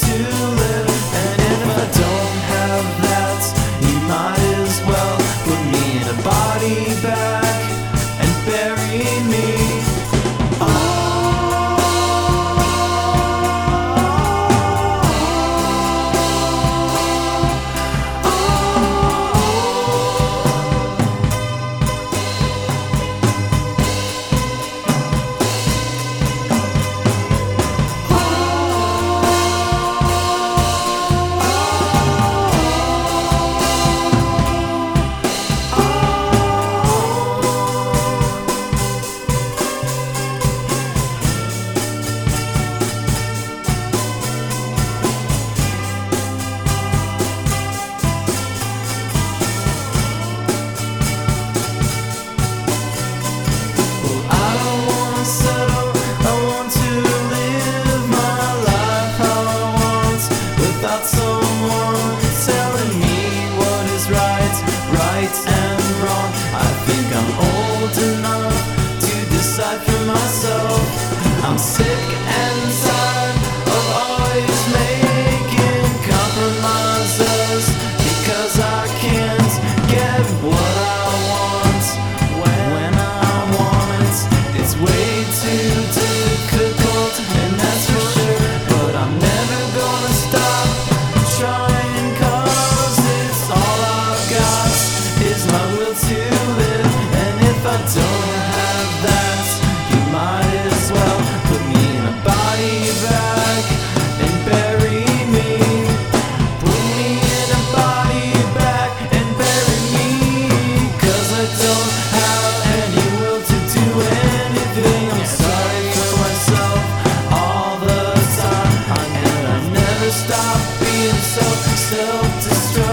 to live. And if I don't have that, you might as well put me in a body bag and bury me. Someone telling me what is right and wrong. I think I'm old enough to decide for myself. I'm sick and tired of always making compromises because I can't get what I want when I want it. It's way too difficult, and that's for sure. But I'm never gonna stop trying, 'cause it's all I've got is my will to live. And if I don't have that, you might as well put me in a body bag and bury me. Put me in a body bag and bury me, 'cause I don't have any will to do anything. I'm sorry for myself all the time, and I never stop being so self-destructive.